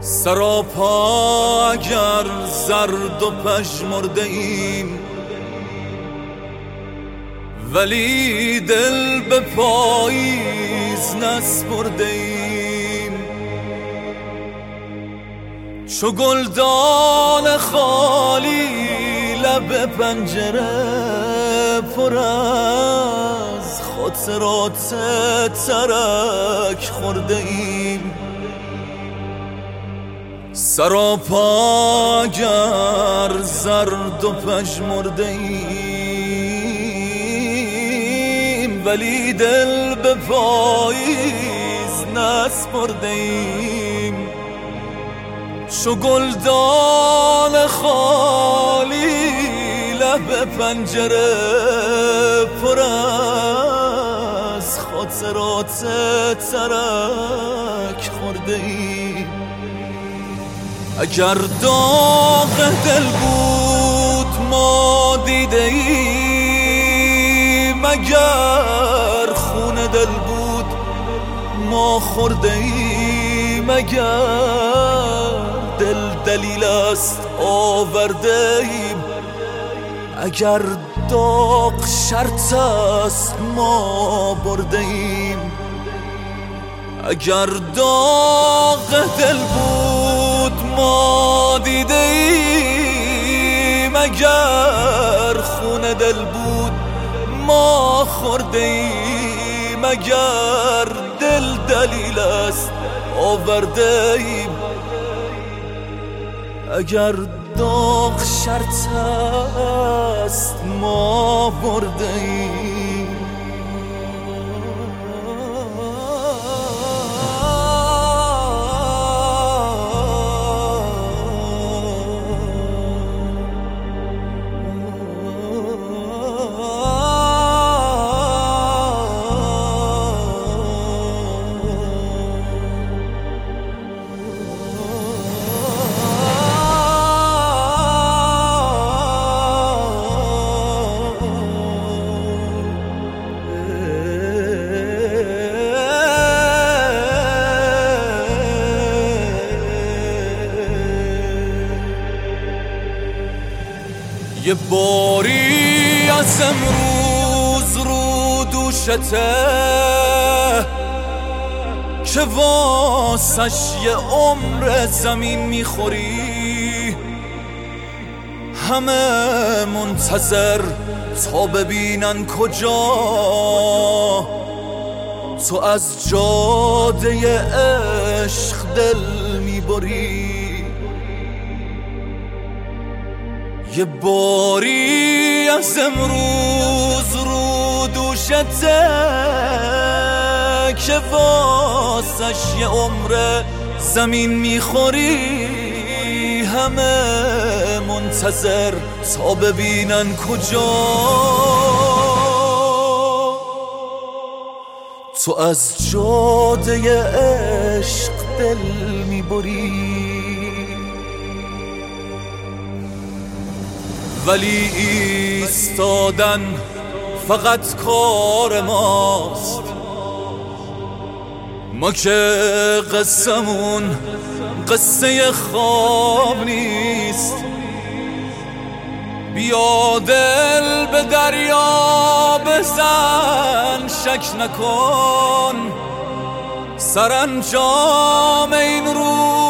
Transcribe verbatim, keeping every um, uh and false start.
سراپا اگر زرد و پژمرده ایم، ولی دل به پاییز نسپرده ایم. چو گلدان خالی لب پنجره پر از خاطرات ترک خورده ایم. سراپا اگر زرد و پژمرده ایم، ولی دل به پاییز نسپرده ایم. چو گلدان خالی لب پنجره پر از خاطرات ترک خورده ایم. اگر داغ دل بود ما دیده ایم، اگر خون دل بود ما خورده ایم. اگر دل دلیل است آورده ایم، اگر داغ شرط است ما برده ایم. اگر داغ دل بود ما دیده ایم، اگر خون دل بود ما خورده ایم. اگر دل دلیل است آورده ایم، اگر داغ شرط است ما برده ایم. یه باری از امروز رو دوشته که واسش یه عمر زمین میخوری. همه منتظر تا ببینن کجا تو از جاده عشق دل میبری. یه باری از امروز رو دوشته که واسش یه عمر زمین میخوری. همه منتظر تا ببینن کجا تو از جاده عشق دل میبری. ولی ایستادن فقط کار ماست، ما که قصمون قصه خواب نیست. بیا دل به دریا بزن شک نکن، سرانجام این رو